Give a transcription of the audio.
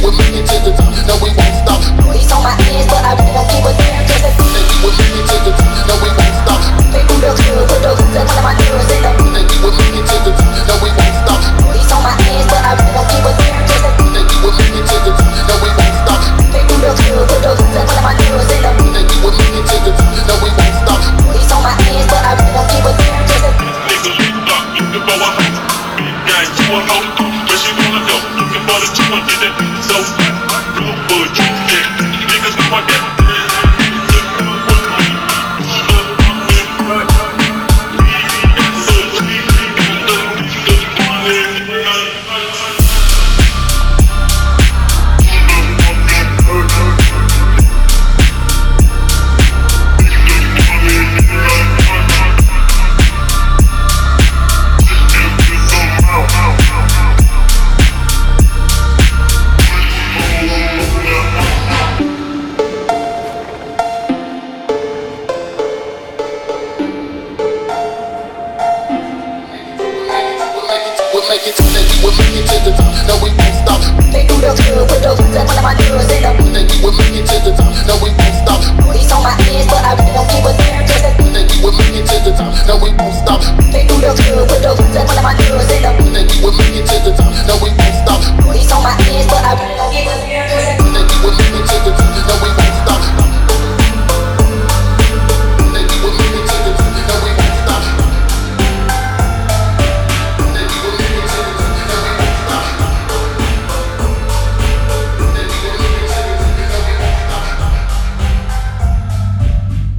would make it to the top. No, we won't stop. Police on my ass, but I really don't give a damn. Cause they think we would make it to the top. No, we won't stop. They do real good with the hoops and one of my niggas in them. Think we would make it to the top. No, we won't stop. Police on my ass, but I really don't give a damn. Cause they think we would make it to the top. No, we won't stop. They do real good with the hoops and one of my niggas in them. Think we would make it to the top. No, we won't stop. Police on my ass, but I really don't give a damn. Cause they nigga licked up, you can blow a hoe. Gang, you a hoe, where she wanna go? Looking for the 200 that so real good, yeah. Niggas know I got make it to that we would make it to the top. No, we won't stop. They do real good with the hoops and one of my niggas in them. Think we would make it to the top. No, we won't stop. Police on my ass, but I really don't give a damn. Cause they think we would make it to the top. No, we won't stop. They do real good with the hoops and one of my niggas in them.